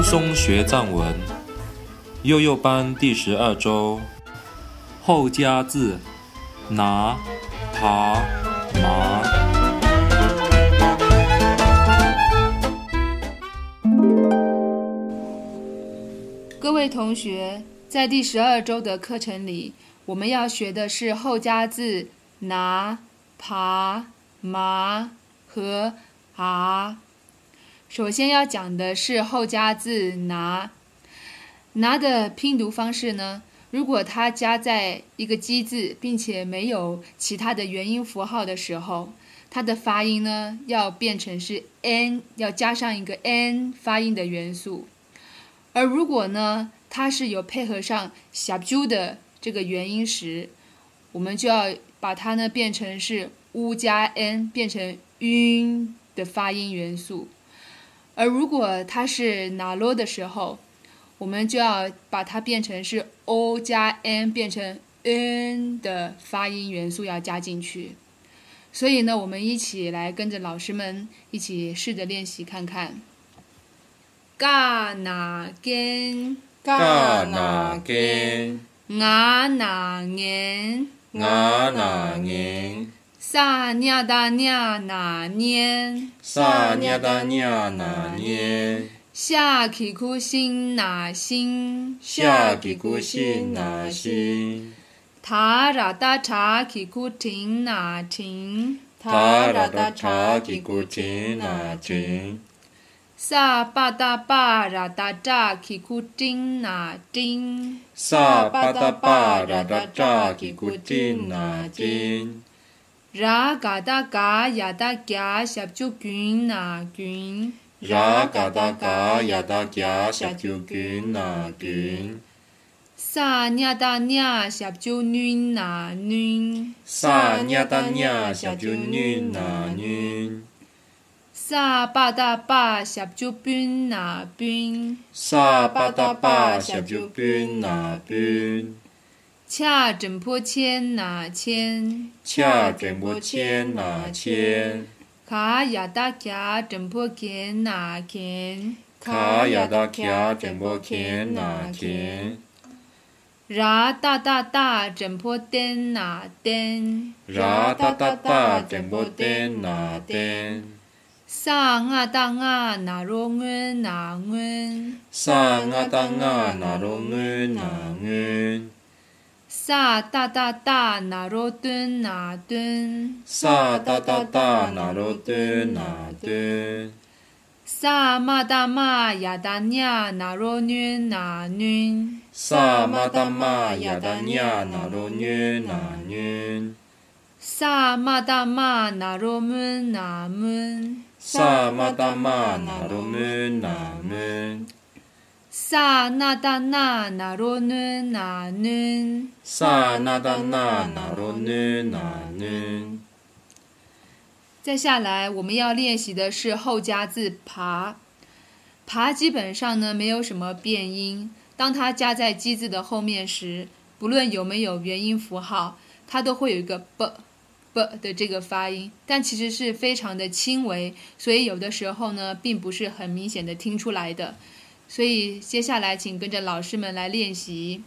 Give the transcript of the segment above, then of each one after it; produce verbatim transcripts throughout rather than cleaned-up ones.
松学藏文，幼幼班第十二周，后加字拿、爬、麻。 各位同学，在第十二周的课程里，我们要学的是后加字拿、爬、麻和啊。首先要讲的是后加字拿。拿的拼读方式呢，如果它加在一个基字并且没有其他的元音符号的时候，它的发音呢要变成是 n， 要加上一个 n 发音的元素。而如果呢它是有配合上小啾的这个元音时，我们就要把它呢变成是 u 加 n， 变成晕的发音元素。而如果它是拿罗的时候，我们就要把它变成是 o 加 n， 变成 n 的发音元素要加进去。所以呢，我们一起来跟着老师们一起试着练习看看。嘎那根， 嘎那根， 牙那眼， 牙那眼， 萨nha达nha那年， 萨nha达nha那年， 下起哭心那心， 下起哭心那心， 塔拉达查起哭停那停， 塔拉达查起哭停那停， 萨巴达巴拉达扎起哭丁那丁， 萨巴达巴拉达扎起哭丁那丁， ra ga da ga ya da gya shab chu gyun na gyun, ra ga da ga ya da gya shab chu gyun na gyun, sa nya da nya shab chu nun na nun, sa nya da nya shab chu nun na nun, sa ba da ba shab chu bun na bun, sa ba da ba shab chu bun na bun, cha zhen po qian na qian, cha zhen po qian na qian, ka ya da kya zhen po kian na kian, ka ya da kya zhen po kian na kian, ra da da da zhen po den na den, ra da da da zhen po den na den, sa nga da nga na ro ngun na ngun, sa nga da nga na ro ngun na ngun, sa da da da na ro dun na dun, sa da da da na ro dun na dun, sa ma da ma ya da nya na ro nun na nun, sa ma da ma ya da nya na ro nun na nun, sa ma da ma na ro mun na mun, sa ma da ma na ro mun na mun, sa na da na na ro nun na nun, sa na da na na ro nun na nun。 再下来我们要练习的是后加字爬。爬基本上呢没有什么变音，当它加在基字的后面时，不论有没有元音符号，它都会有一个 b b 的这个发音，但其实是非常的轻微，所以有的时候呢并不是很明显的听出来的。所以接下来请跟着老师们来练习。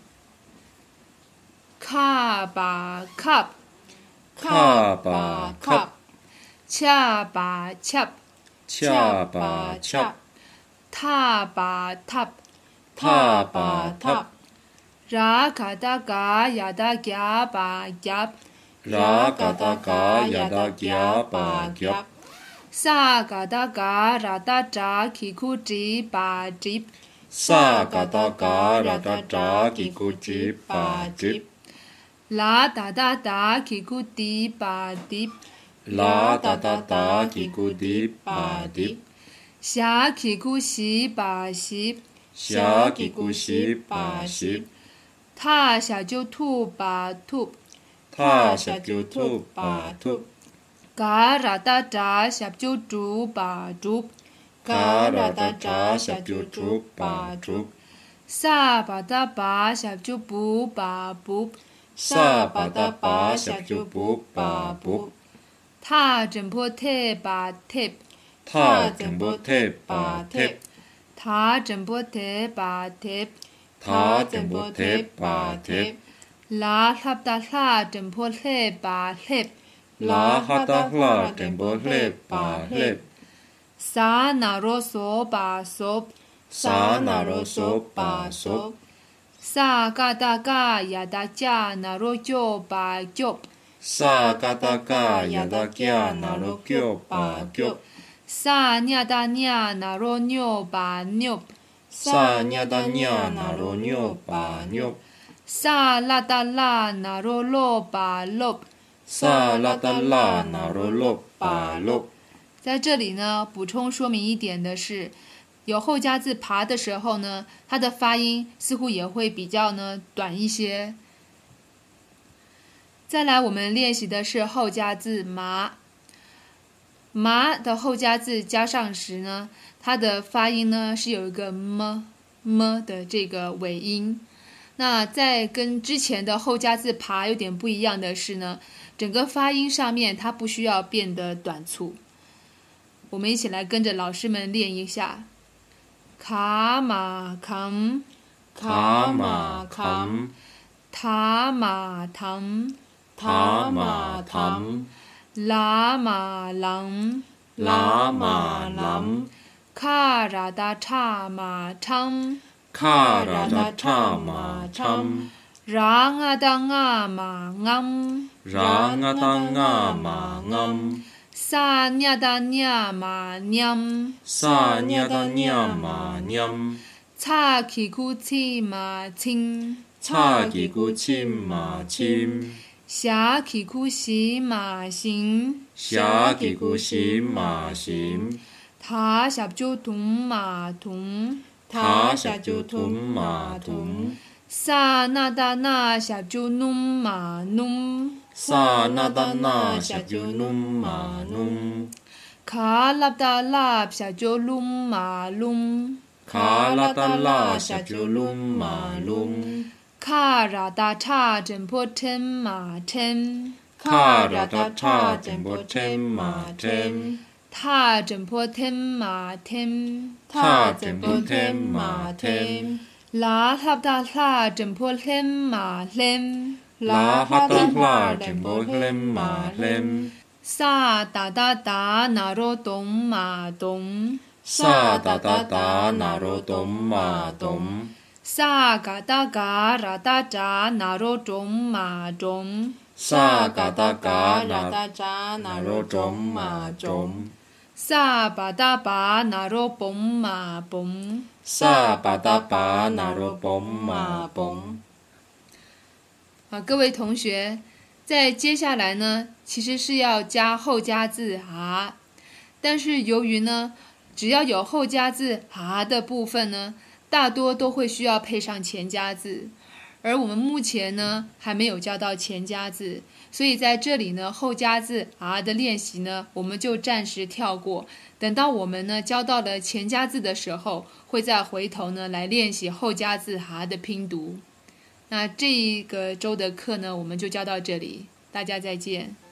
卡巴 cup， 卡巴 cup， 恰巴 chap， 恰巴 chap， 踏巴 tap， 踏巴 tap， ra ga da ga ya da gya ba gyap， ra ga da ga ya da gya ba gyap， sa ga da ga ra da za ki ku ji ba jip， sa ga da ga ra da za ki ku ji ba jip， la da da da ki ku di ba dip， la da da da ki ku di ba dip， xia ki ku xi ba xip， xia ki ku xi ba xip， ta xia jiu tu ba tup， ta xia jiu tu ba tup， ga ra da za xia jiu zhu ba zhup， ga ra da za xia jiu zhu ba zhup， sa ba da ba xia jiu bu ba bup， sa ba da ba xia jiu bu ba bup， ta zhen po te ba tip， ta zhen po te ba tip， 他真波贴巴贴， 他真波贴巴贴， 拉哈达拉真波贴巴贴， 拉哈达拉真波贴巴贴， 萨那罗索巴索， 萨那罗索巴索， 萨嘎达嘎亚达加那罗就巴就。 萨嘎达嘎亚达加那罗脚巴脚， 萨尼达尼那罗纽巴纽， 萨尼达尼那罗纽巴纽， 萨拉达拉那罗罗巴罗， 萨拉达拉那罗罗巴罗。 在这里呢，补充说明一点的是，有后加字爬的时候呢，它的发音似乎也会比较呢短一些。再来，我们练习的是后加字麻。麻的后加字加上时呢，它的发音呢是有一个么么的这个尾音。那在跟之前的后加字爬有点不一样的是呢，整个发音上面它不需要变得短促。我们一起来跟着老师们练一下。卡马康， 卡马康， 塔马唐， 塔马唐， 拉马郎， 拉马郎， 卡拉达查马昌， 卡拉达查马昌， 让阿当阿马昂， 让阿当阿马昂， 萨尼达尼马娘， 萨尼达尼马娘， 查基库奇马清， 查基库钦马钦， 夏基库西马行， 夏基库西马行， 他下就同马同， 他下就同马同， 萨那达那下就弄马弄， 萨那达那下就弄马弄， 卡拉达拉下就弄马弄， 卡拉达拉下就弄马弄， 卡拉达查真破天马天， 卡拉达查真破天马天， 他真破天马天， 他真破天马天， 拉哈达拉真破天马天， 拉哈达拉真破天马天， 萨达达达那罗东马东， 萨达达达那罗东马东， 萨嘎达嘎拉达扎那罗中马中， 萨嘎达嘎拉达扎那罗中马中， 萨巴达巴那罗崩马崩， 萨巴达巴那罗崩马崩。 啊，各位同学，在接下来呢，其实是要加后加字啊，但是由于呢，只要有后加字啊的部分呢，大多都会需要配上前加字，而我们目前呢还没有教到前加字，所以在这里呢后加字啊的练习呢，我们就暂时跳过。等到我们呢教到了前加字的时候，会再回头呢来练习后加字啊的拼读。那这一个周的课呢，我们就教到这里，大家再见。